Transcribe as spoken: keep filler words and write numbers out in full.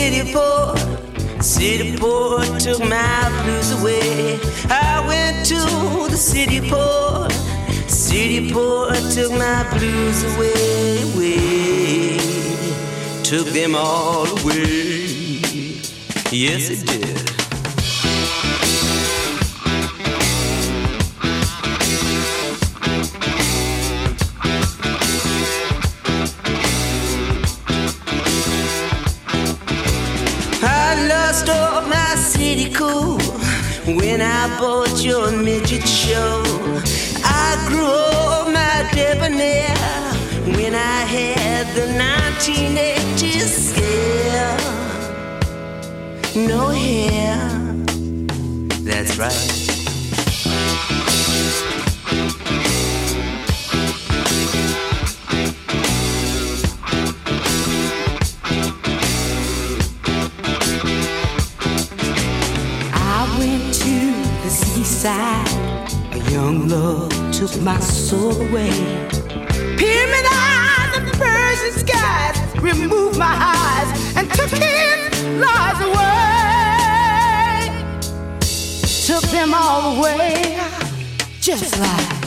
city port. City port took my blues away. I went to the city port. City port took my blues away, away. Took them all away. Yes, it did. I lost all my city cool when I bought your midget show. I grew all my debonair when I had the nineteen eighties scare. No hair, that's right. A young love took my soul away. Pyramid eyes and Persian skies removed my eyes and took his lies away. Took them all away, just like